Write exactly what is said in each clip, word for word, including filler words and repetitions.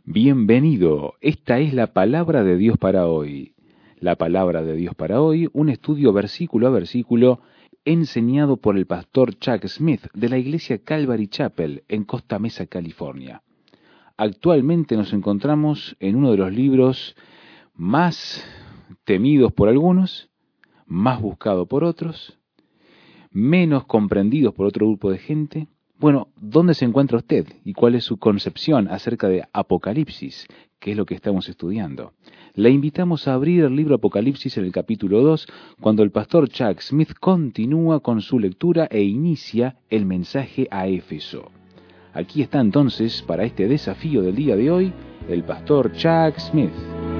Bienvenido, esta es la palabra de Dios para hoy. La palabra de Dios para hoy, un estudio versículo a versículo enseñado por el pastor Chuck Smith de la iglesia Calvary Chapel en Costa Mesa, California. Actualmente nos encontramos en uno de los libros más temidos por algunos, más buscado por otros, menos comprendidos por otro grupo de gente. Bueno, ¿dónde se encuentra usted y cuál es su concepción acerca de Apocalipsis, que es lo que estamos estudiando? Le invitamos a abrir el libro Apocalipsis en el capítulo dos, cuando el pastor Chuck Smith continúa con su lectura e inicia el mensaje a Éfeso. Aquí está entonces, para este desafío del día de hoy, el pastor Chuck Smith.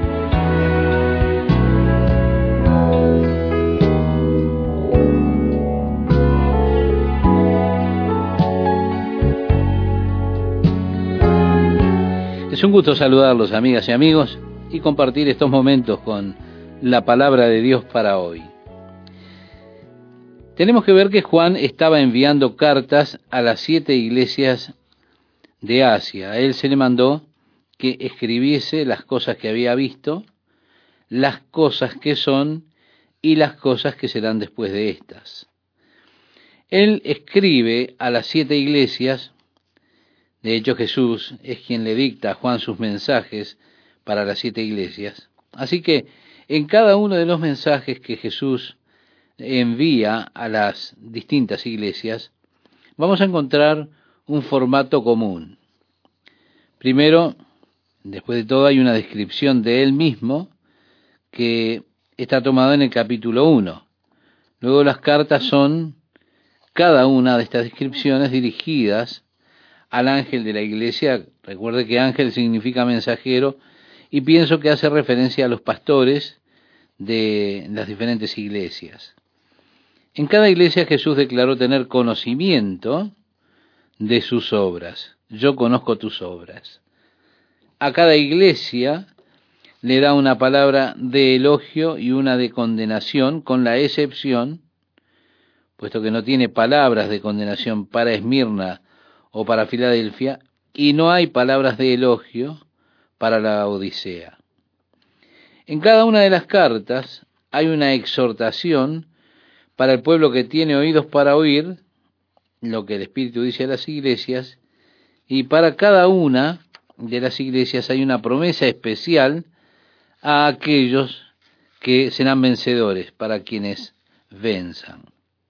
Es un gusto saludarlos, amigas y amigos, y compartir estos momentos con la palabra de Dios para hoy. Tenemos que ver que Juan estaba enviando cartas a las siete iglesias de Asia. A él se le mandó que escribiese las cosas que había visto, las cosas que son y las cosas que serán después de estas. Él escribe a las siete iglesias. De hecho, Jesús es quien le dicta a Juan sus mensajes para las siete iglesias. Así que en cada uno de los mensajes que Jesús envía a las distintas iglesias, vamos a encontrar un formato común. Primero, después de todo, hay una descripción de él mismo que está tomada en el capítulo uno. Luego las cartas son, cada una de estas descripciones, dirigidas al ángel de la iglesia. Recuerde que ángel significa mensajero, y pienso que hace referencia a los pastores de las diferentes iglesias. En cada iglesia Jesús declaró tener conocimiento de sus obras. Yo conozco tus obras. A cada iglesia le da una palabra de elogio y una de condenación, con la excepción, puesto que no tiene palabras de condenación para Esmirna o para Filadelfia, y no hay palabras de elogio para la Odisea. En cada una de las cartas hay una exhortación para el pueblo que tiene oídos para oír lo que el Espíritu dice a las iglesias, y para cada una de las iglesias hay una promesa especial a aquellos que serán vencedores, para quienes venzan.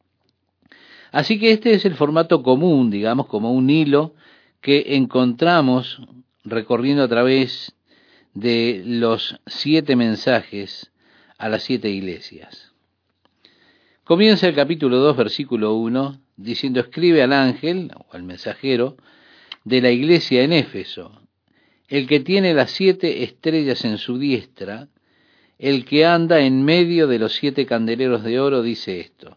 Así que este es el formato común, digamos, como un hilo que encontramos recorriendo a través de los siete mensajes a las siete iglesias. Comienza el capítulo dos, versículo uno, diciendo: escribe al ángel, o al mensajero, de la iglesia en Éfeso, el que tiene las siete estrellas en su diestra, el que anda en medio de los siete candeleros de oro, dice esto.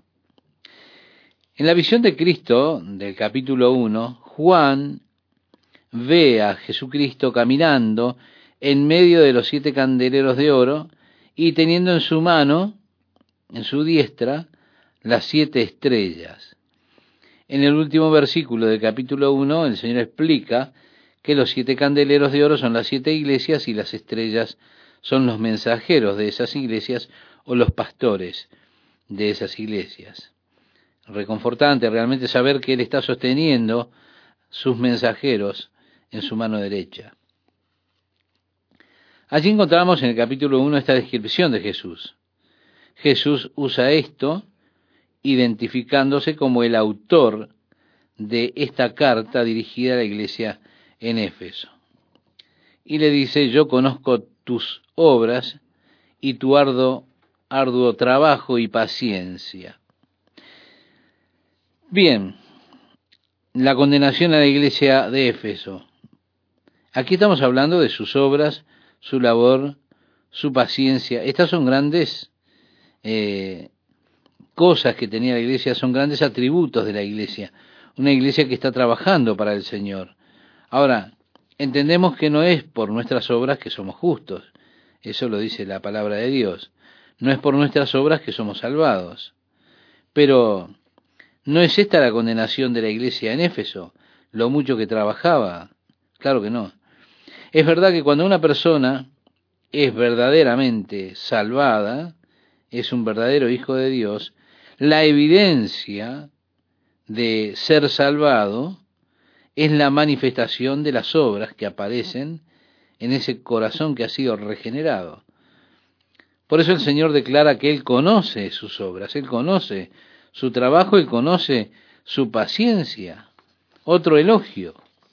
En la visión de Cristo, del capítulo uno, Juan ve a Jesucristo caminando en medio de los siete candeleros de oro y teniendo en su mano, en su diestra, las siete estrellas. En el último versículo del capítulo uno, el Señor explica que los siete candeleros de oro son las siete iglesias y las estrellas son los mensajeros de esas iglesias o los pastores de esas iglesias. Reconfortante realmente saber que Él está sosteniendo sus mensajeros en su mano derecha. Allí encontramos en el capítulo uno esta descripción de Jesús. Jesús usa esto identificándose como el autor de esta carta dirigida a la iglesia en Éfeso. Y le dice: yo conozco tus obras y tu arduo, arduo trabajo y paciencia. Bien, la condenación a la iglesia de Éfeso. Aquí estamos hablando de sus obras, su labor, su paciencia. Estas son grandes eh, cosas que tenía la iglesia, son grandes atributos de la iglesia. Una iglesia que está trabajando para el Señor. Ahora, entendemos que no es por nuestras obras que somos justos. Eso lo dice la palabra de Dios. No es por nuestras obras que somos salvados. Pero ¿no es esta la condenación de la iglesia en Éfeso? Lo mucho que trabajaba. Claro que no. Es verdad que cuando una persona es verdaderamente salvada, es un verdadero hijo de Dios, la evidencia de ser salvado es la manifestación de las obras que aparecen en ese corazón que ha sido regenerado. Por eso el Señor declara que Él conoce sus obras, Él conoce su trabajo, Él conoce su paciencia. Otro elogio.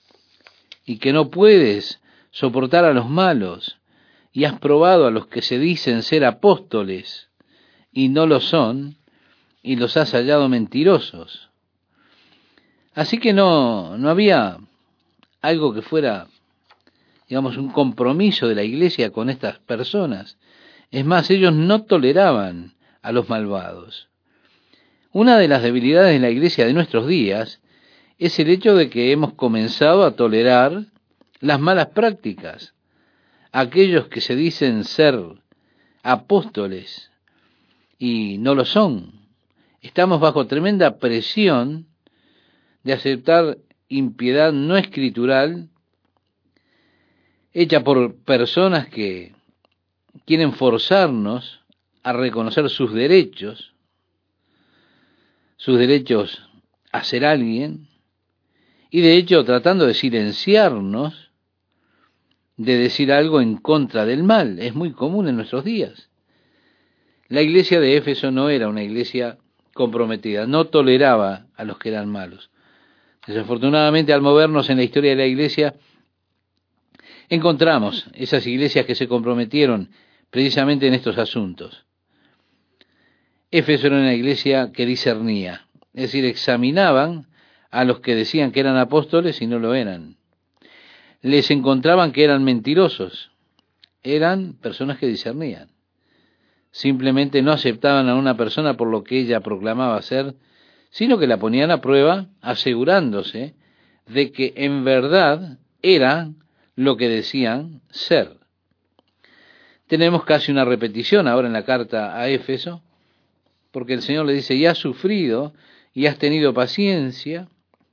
Y que no puedes soportar a los malos, y has probado a los que se dicen ser apóstoles, y no lo son, y los has hallado mentirosos. Así que no, no había algo que fuera, digamos, un compromiso de la iglesia con estas personas. Es más, ellos no toleraban a los malvados. Una de las debilidades de la iglesia de nuestros días es el hecho de que hemos comenzado a tolerar las malas prácticas. Aquellos que se dicen ser apóstoles y no lo son. Estamos bajo tremenda presión de aceptar impiedad no escritural hecha por personas que quieren forzarnos a reconocer sus derechos, sus derechos a ser alguien, y de hecho tratando de silenciarnos de decir algo en contra del mal. Es muy común en nuestros días. La iglesia de Éfeso no era una iglesia comprometida, no toleraba a los que eran malos. Desafortunadamente, al movernos en la historia de la iglesia, encontramos esas iglesias que se comprometieron precisamente en estos asuntos. Éfeso era una iglesia que discernía, es decir, examinaban a los que decían que eran apóstoles y no lo eran. Les encontraban que eran mentirosos, eran personas que discernían. Simplemente no aceptaban a una persona por lo que ella proclamaba ser, sino que la ponían a prueba asegurándose de que en verdad eran lo que decían ser. Tenemos casi una repetición ahora en la carta a Éfeso, porque el Señor le dice, y has sufrido, y has tenido paciencia,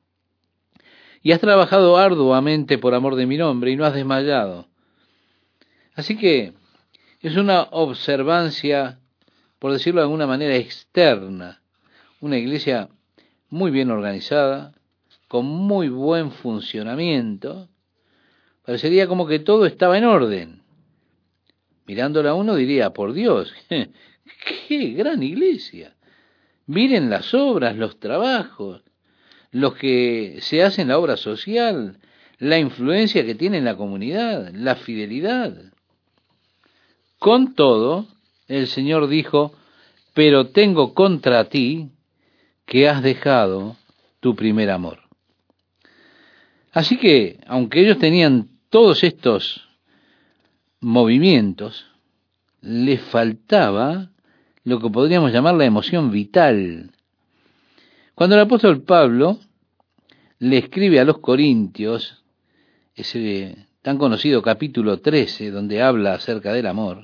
y has trabajado arduamente por amor de mi nombre, y no has desmayado. Así que es una observancia, por decirlo de alguna manera, externa, una iglesia muy bien organizada, con muy buen funcionamiento. Parecería como que todo estaba en orden. Mirándola uno diría, por Dios, qué gran iglesia. Miren las obras, los trabajos, los que se hacen la obra social, la influencia que tiene en la comunidad, la fidelidad. Con todo, el Señor dijo, pero tengo contra ti que has dejado tu primer amor. Así que, aunque ellos tenían todos estos movimientos, les faltaba lo que podríamos llamar la emoción vital. Cuando el apóstol Pablo le escribe a los Corintios, ese tan conocido capítulo trece, donde habla acerca del amor,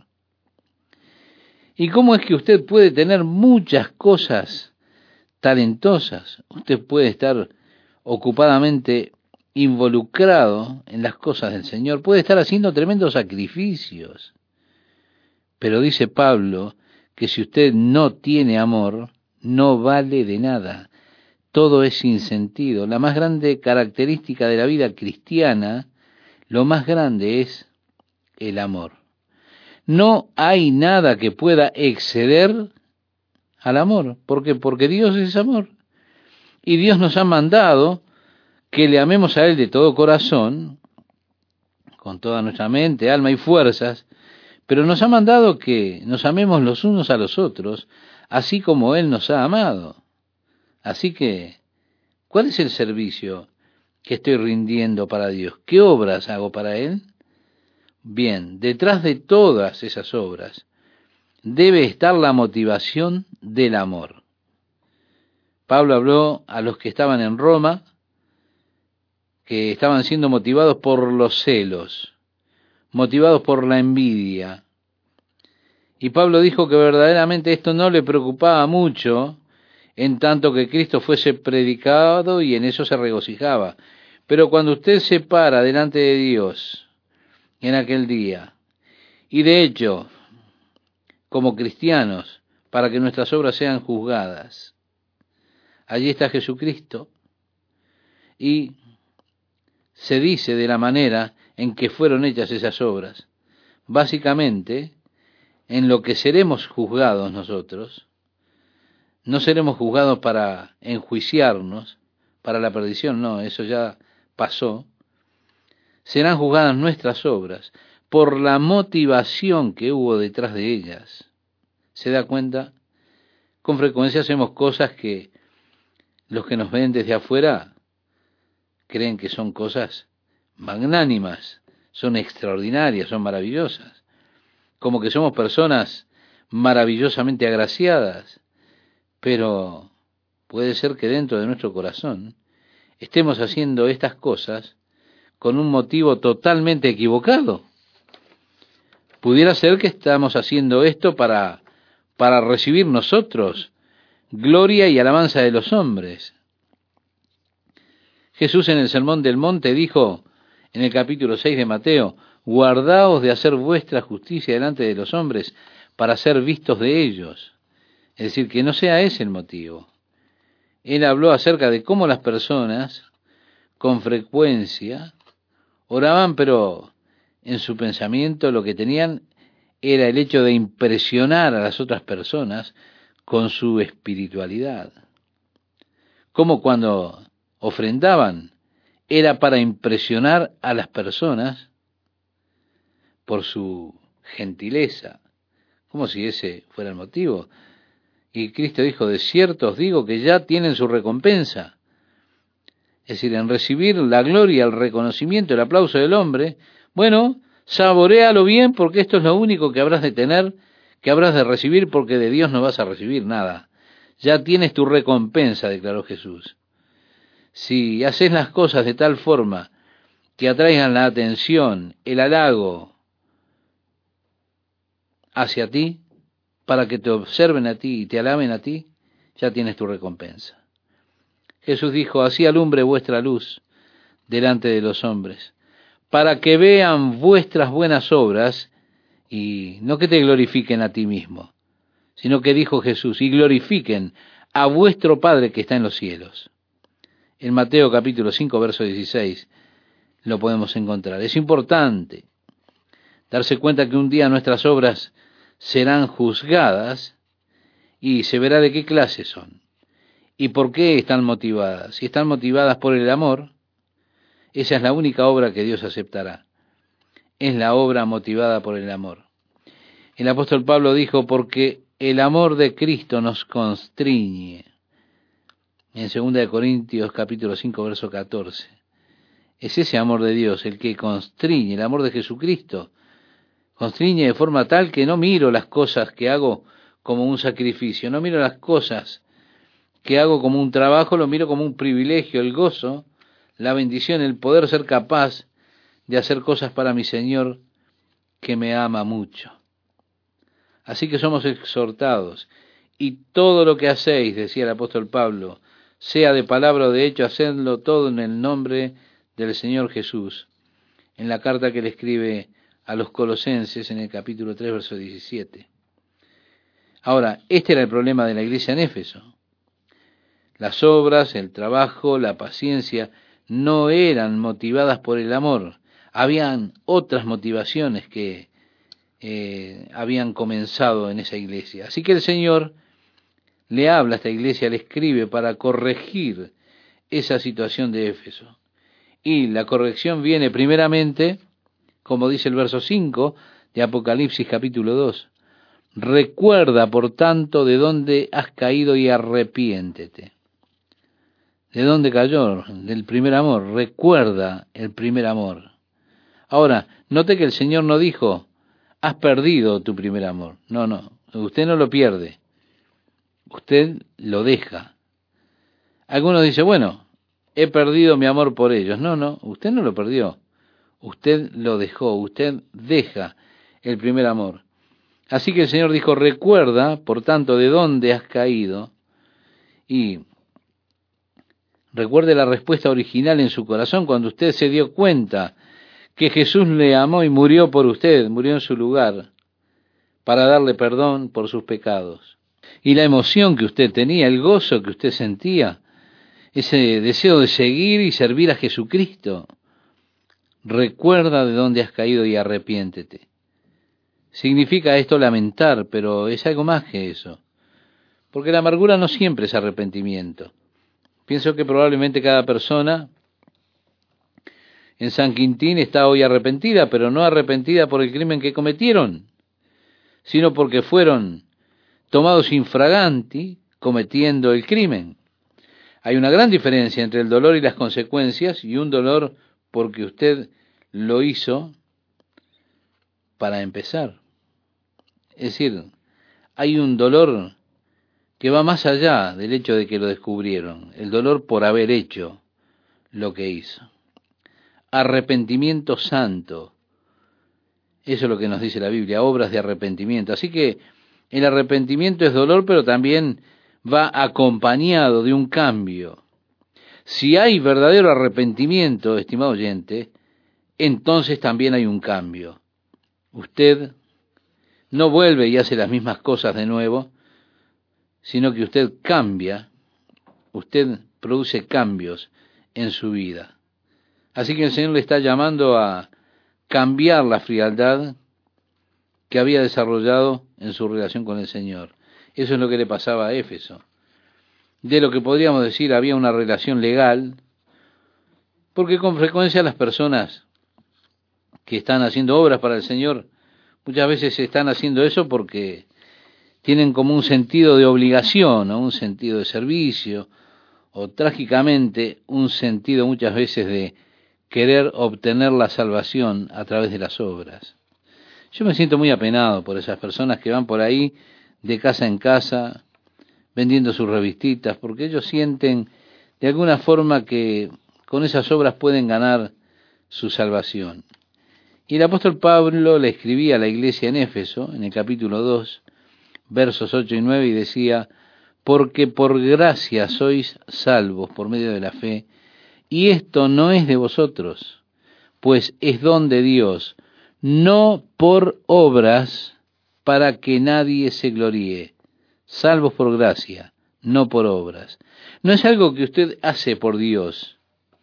y cómo es que usted puede tener muchas cosas talentosas, usted puede estar ocupadamente involucrado en las cosas del Señor, puede estar haciendo tremendos sacrificios, pero dice Pablo que si usted no tiene amor, no vale de nada, todo es sin sentido. La más grande característica de la vida cristiana, lo más grande es el amor. No hay nada que pueda exceder al amor. ¿Por qué? Porque Dios es amor. Y Dios nos ha mandado que le amemos a Él de todo corazón, con toda nuestra mente, alma y fuerzas, pero nos ha mandado que nos amemos los unos a los otros, así como Él nos ha amado. Así que, ¿cuál es el servicio que estoy rindiendo para Dios? ¿Qué obras hago para Él? Bien, detrás de todas esas obras debe estar la motivación del amor. Pablo habló a los que estaban en Roma, que estaban siendo motivados por los celos, motivados por la envidia. Y Pablo dijo que verdaderamente esto no le preocupaba mucho, en tanto que Cristo fuese predicado y en eso se regocijaba. Pero cuando usted se para delante de Dios en aquel día. Y de hecho, como cristianos, para que nuestras obras sean juzgadas, allí está Jesucristo, y se dice de la manera en que fueron hechas esas obras. Básicamente, en lo que seremos juzgados nosotros, no seremos juzgados para enjuiciarnos, para la perdición, no, eso ya pasó. Serán juzgadas nuestras obras por la motivación que hubo detrás de ellas. ¿Se da cuenta? Con frecuencia hacemos cosas que los que nos ven desde afuera creen que son cosas magnánimas, son extraordinarias, son maravillosas, como que somos personas maravillosamente agraciadas, pero puede ser que dentro de nuestro corazón estemos haciendo estas cosas con un motivo totalmente equivocado. Pudiera ser que estamos haciendo esto para, para recibir nosotros gloria y alabanza de los hombres. Jesús en el Sermón del Monte dijo en el capítulo seis de Mateo: guardaos de hacer vuestra justicia delante de los hombres para ser vistos de ellos. Es decir, que no sea ese el motivo. Él habló acerca de cómo las personas con frecuencia oraban, pero en su pensamiento lo que tenían era el hecho de impresionar a las otras personas con su espiritualidad. Como cuando ofrendaban era para impresionar a las personas por su gentileza, como si ese fuera el motivo. Y Cristo dijo: de cierto os digo que ya tienen su recompensa. Es decir, en recibir la gloria, el reconocimiento, el aplauso del hombre, bueno, saboréalo bien, porque esto es lo único que habrás de tener, que habrás de recibir, porque de Dios no vas a recibir nada. Ya tienes tu recompensa, declaró Jesús. Si haces las cosas de tal forma que atraigan la atención, el halago hacia ti, para que te observen a ti y te alaben a ti, ya tienes tu recompensa. Jesús dijo: así alumbre vuestra luz delante de los hombres, para que vean vuestras buenas obras, y no que te glorifiquen a ti mismo, sino que dijo Jesús: y glorifiquen a vuestro Padre que está en los cielos. En Mateo capítulo cinco, verso dieciséis, lo podemos encontrar. Es importante darse cuenta que un día nuestras obras serán juzgadas y se verá de qué clase son y por qué están motivadas. Si están motivadas por el amor, esa es la única obra que Dios aceptará. Es la obra motivada por el amor. El apóstol Pablo dijo: porque el amor de Cristo nos constriñe. En segunda de Corintios capítulo cinco, verso catorce. Es ese amor de Dios el que constriñe, el amor de Jesucristo. Constriñe de forma tal que no miro las cosas que hago como un sacrificio, no miro las cosas que hago como un trabajo, lo miro como un privilegio, el gozo, la bendición, el poder ser capaz de hacer cosas para mi Señor que me ama mucho. Así que somos exhortados, y todo lo que hacéis, decía el apóstol Pablo, sea de palabra o de hecho, hacedlo todo en el nombre del Señor Jesús. En la carta que le escribe a los Colosenses en el capítulo tres, verso diecisiete. Ahora, este era el problema de la iglesia en Éfeso. Las obras, el trabajo, la paciencia no eran motivadas por el amor. Habían otras motivaciones que eh, habían comenzado en esa iglesia. Así que el Señor le habla a esta iglesia, le escribe para corregir esa situación de Éfeso. Y la corrección viene primeramente, como dice el verso cinco de Apocalipsis capítulo dos. Recuerda, por tanto, de dónde has caído y arrepiéntete. ¿De dónde cayó? Del primer amor. Recuerda el primer amor. Ahora, note que el Señor no dijo: has perdido tu primer amor. No, no, usted no lo pierde. Usted lo deja. Algunos dicen: bueno, he perdido mi amor por ellos. No, no, usted no lo perdió. Usted lo dejó, usted deja el primer amor. Así que el Señor dijo: recuerda, por tanto, de dónde has caído, y recuerde la respuesta original en su corazón cuando usted se dio cuenta que Jesús le amó y murió por usted, murió en su lugar, para darle perdón por sus pecados. Y la emoción que usted tenía, el gozo que usted sentía, ese deseo de seguir y servir a Jesucristo, recuerda de dónde has caído y arrepiéntete. Significa esto lamentar, pero es algo más que eso. Porque la amargura no siempre es arrepentimiento. Pienso que probablemente cada persona en San Quintín está hoy arrepentida, pero no arrepentida por el crimen que cometieron, sino porque fueron tomados infraganti cometiendo el crimen. Hay una gran diferencia entre el dolor y las consecuencias y un dolor porque usted lo hizo para empezar. Es decir, hay un dolor que va más allá del hecho de que lo descubrieron, el dolor por haber hecho lo que hizo. Arrepentimiento santo, eso es lo que nos dice la Biblia, obras de arrepentimiento. Así que el arrepentimiento es dolor, pero también va acompañado de un cambio. Si hay verdadero arrepentimiento, estimado oyente, entonces también hay un cambio. Usted no vuelve y hace las mismas cosas de nuevo, sino que usted cambia, usted produce cambios en su vida. Así que el Señor le está llamando a cambiar la frialdad que había desarrollado en su relación con el Señor. Eso es lo que le pasaba a Éfeso. De lo que podríamos decir había una relación legal, porque con frecuencia las personas que están haciendo obras para el Señor, muchas veces están haciendo eso porque tienen como un sentido de obligación o un sentido de servicio, o trágicamente un sentido muchas veces de querer obtener la salvación a través de las obras. Yo me siento muy apenado por esas personas que van por ahí de casa en casa vendiendo sus revistitas, porque ellos sienten de alguna forma que con esas obras pueden ganar su salvación. Y el apóstol Pablo le escribía a la iglesia en Éfeso, en el capítulo dos, versos ocho y nueve, y decía: porque por gracia sois salvos por medio de la fe, y esto no es de vosotros, pues es don de Dios, no por obras, para que nadie se gloríe. Salvos por gracia, no por obras. No es algo que usted hace por Dios,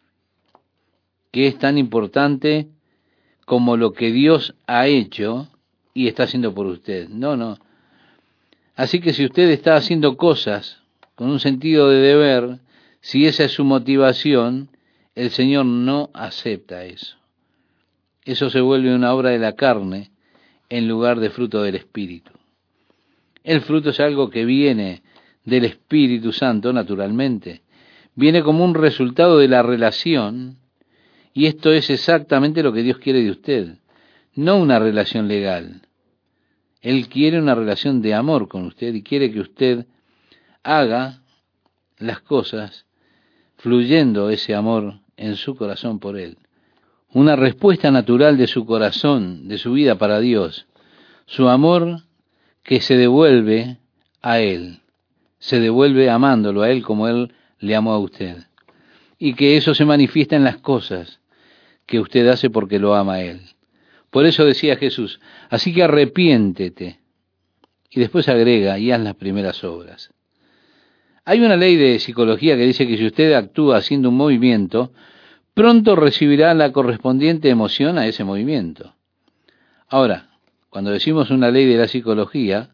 que es tan importante como lo que Dios ha hecho y está haciendo por usted. No, no. Así que si usted está haciendo cosas con un sentido de deber, si esa es su motivación, el Señor no acepta eso. Eso se vuelve una obra de la carne en lugar de fruto del Espíritu. El fruto es algo que viene del Espíritu Santo, naturalmente. Viene como un resultado de la relación, y esto es exactamente lo que Dios quiere de usted, no una relación legal. Él quiere una relación de amor con usted y quiere que usted haga las cosas fluyendo ese amor en su corazón por Él. Una respuesta natural de su corazón, de su vida para Dios, su amor que se devuelve a Él, se devuelve amándolo a Él como Él le amó a usted. Y que eso se manifiesta en las cosas que usted hace porque lo ama a Él. Por eso decía Jesús, así que arrepiéntete. Y después agrega, y haz las primeras obras. Hay una ley de psicología que dice que si usted actúa haciendo un movimiento, pronto recibirá la correspondiente emoción a ese movimiento. Ahora, cuando decimos una ley de la psicología,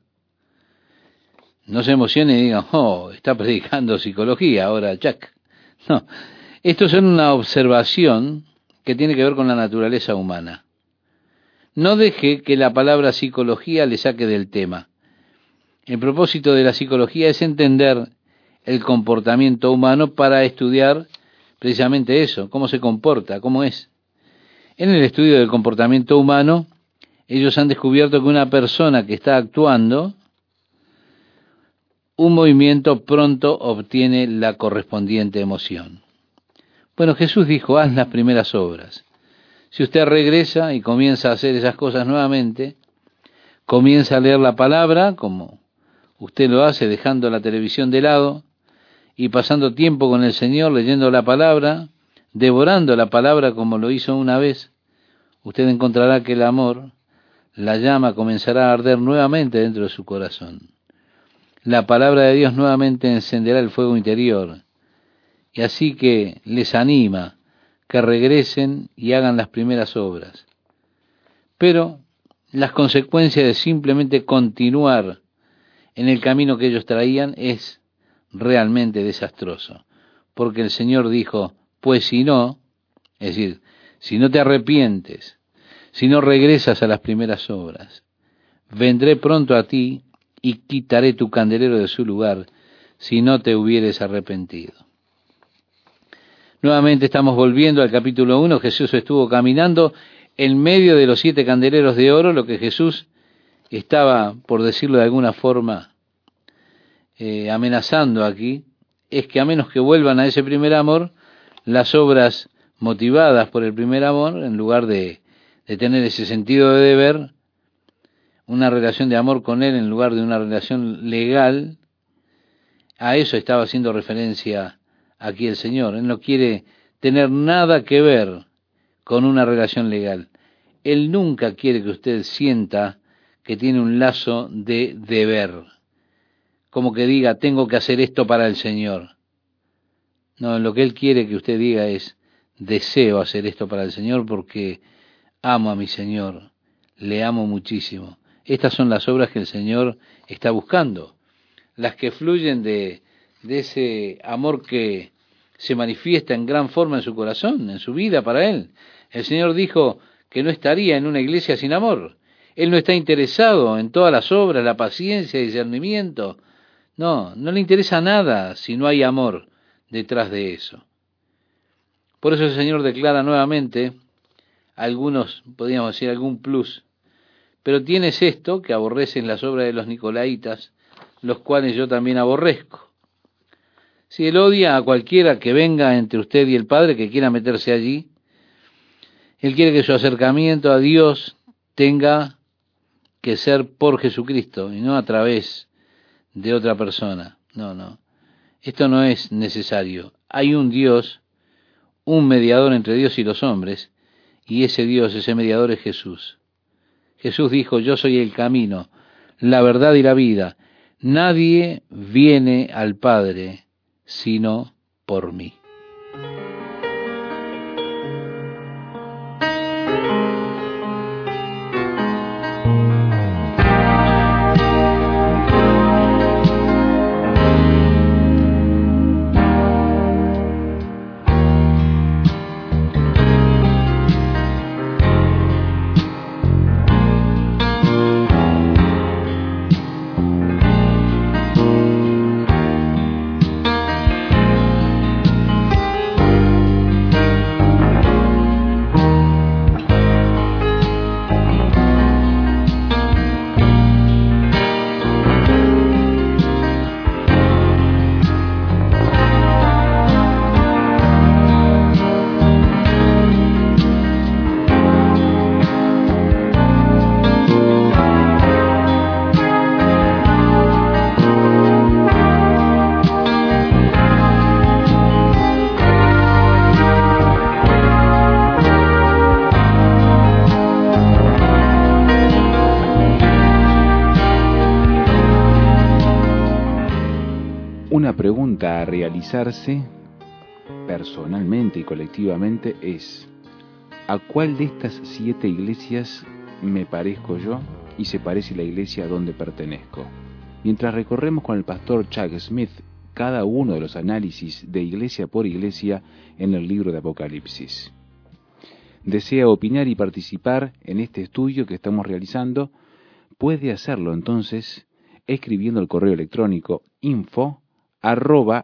no se emocione y digan, oh, está predicando psicología ahora, Jack. No, esto es una observación que tiene que ver con la naturaleza humana. No deje que la palabra psicología le saque del tema. El propósito de la psicología es entender el comportamiento humano para estudiar precisamente eso, cómo se comporta, cómo es. En el estudio del comportamiento humano, ellos han descubierto que una persona que está actuando un movimiento pronto obtiene la correspondiente emoción. Bueno, Jesús dijo, haz las primeras obras. Si usted regresa y comienza a hacer esas cosas nuevamente, comienza a leer la palabra, como usted lo hace dejando la televisión de lado y pasando tiempo con el Señor leyendo la palabra, devorando la palabra como lo hizo una vez usted encontrará que el amor, la llama comenzará a arder nuevamente dentro de su corazón. La palabra de Dios nuevamente encenderá el fuego interior. Y así que les anima que regresen y hagan las primeras obras. Pero las consecuencias de simplemente continuar en el camino que ellos traían es realmente desastroso. Porque el Señor dijo, pues si no, es decir, si no te arrepientes, si no regresas a las primeras obras, vendré pronto a ti y quitaré tu candelero de su lugar si no te hubieres arrepentido. Nuevamente estamos volviendo al capítulo uno. Jesús estuvo caminando en medio de los siete candeleros de oro. Lo que Jesús estaba, por decirlo de alguna forma, eh, amenazando aquí, es que a menos que vuelvan a ese primer amor, las obras motivadas por el primer amor, en lugar de, de tener ese sentido de deber, una relación de amor con Él en lugar de una relación legal, a eso estaba haciendo referencia aquí el Señor. Él no quiere tener nada que ver con una relación legal. Él nunca quiere que usted sienta que tiene un lazo de deber, como que diga, tengo que hacer esto para el Señor. No, lo que Él quiere que usted diga es, deseo hacer esto para el Señor porque amo a mi Señor, le amo muchísimo. Estas son las obras que el Señor está buscando, las que fluyen de, de ese amor que se manifiesta en gran forma en su corazón, en su vida para Él. El Señor dijo que no estaría en una iglesia sin amor. Él no está interesado en todas las obras, la paciencia, el discernimiento. No, no le interesa nada si no hay amor detrás de eso. Por eso el Señor declara nuevamente, algunos, podríamos decir, algún plus, pero tienes esto, que aborreces las obras de los nicolaitas, los cuales yo también aborrezco. Si Él odia a cualquiera que venga entre usted y el Padre, que quiera meterse allí, Él quiere que su acercamiento a Dios tenga que ser por Jesucristo y no a través de otra persona. No, no. Esto no es necesario. Hay un Dios, un mediador entre Dios y los hombres, y ese Dios, ese mediador es Jesús. Jesús dijo, yo soy el camino, la verdad y la vida. Nadie viene al Padre sino por mí. Una pregunta a realizarse personalmente y colectivamente es: ¿a cuál de estas siete iglesias me parezco yo y se parece la iglesia a donde pertenezco? Mientras recorremos con el pastor Chuck Smith cada uno de los análisis de iglesia por iglesia en el libro de Apocalipsis. ¿Desea opinar y participar en este estudio que estamos realizando? Puede hacerlo entonces escribiendo el correo electrónico info arroba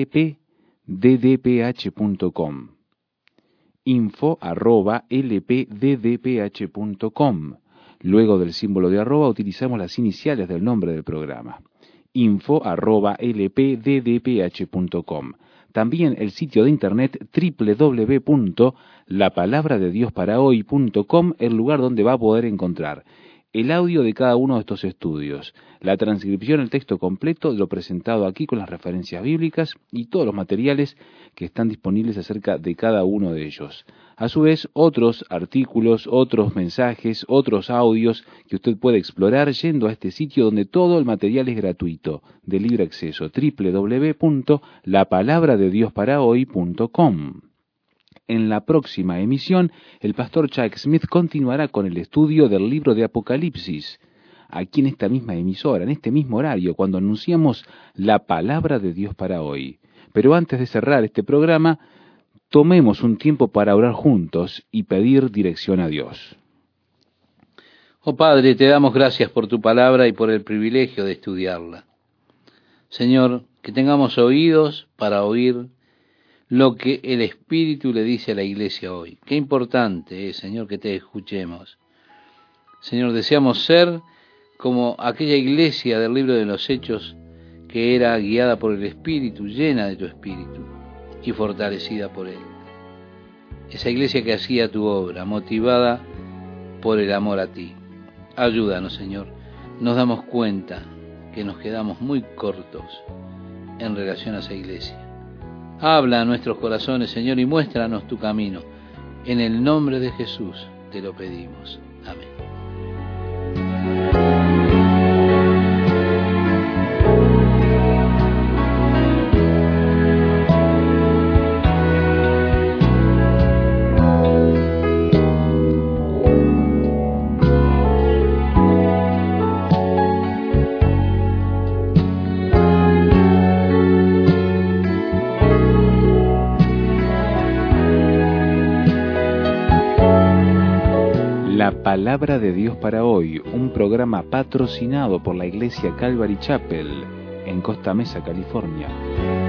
lpddph punto com, info arroba lpddph punto com. Luego del símbolo de arroba utilizamos las iniciales del nombre del programa, info arroba lpddph punto com. También el sitio de internet doble u doble u doble u punto la palabra de dios para hoy punto com, el lugar donde va a poder encontrar el audio de cada uno de estos estudios, la transcripción, el texto completo de lo presentado aquí con las referencias bíblicas y todos los materiales que están disponibles acerca de cada uno de ellos. A su vez, otros artículos, otros mensajes, otros audios que usted puede explorar yendo a este sitio donde todo el material es gratuito, de libre acceso, doble u doble u doble u punto la palabra de dios para hoy punto com. En la próxima emisión, el pastor Chuck Smith continuará con el estudio del libro de Apocalipsis, aquí en esta misma emisora, en este mismo horario, cuando anunciamos la palabra de Dios para hoy. Pero antes de cerrar este programa, tomemos un tiempo para orar juntos y pedir dirección a Dios. Oh Padre, te damos gracias por tu palabra y por el privilegio de estudiarla. Señor, que tengamos oídos para oír lo que el Espíritu le dice a la iglesia hoy. Qué importante es, Señor, que te escuchemos. Señor, deseamos ser como aquella iglesia del libro de los Hechos que era guiada por el Espíritu, llena de tu Espíritu y fortalecida por él. Esa iglesia que hacía tu obra, motivada por el amor a ti. Ayúdanos, Señor. Nos damos cuenta que nos quedamos muy cortos en relación a esa iglesia. Habla a nuestros corazones, Señor, y muéstranos tu camino. En el nombre de Jesús te lo pedimos. Amén. La Palabra de Dios para hoy, un programa patrocinado por la Iglesia Calvary Chapel en Costa Mesa, California.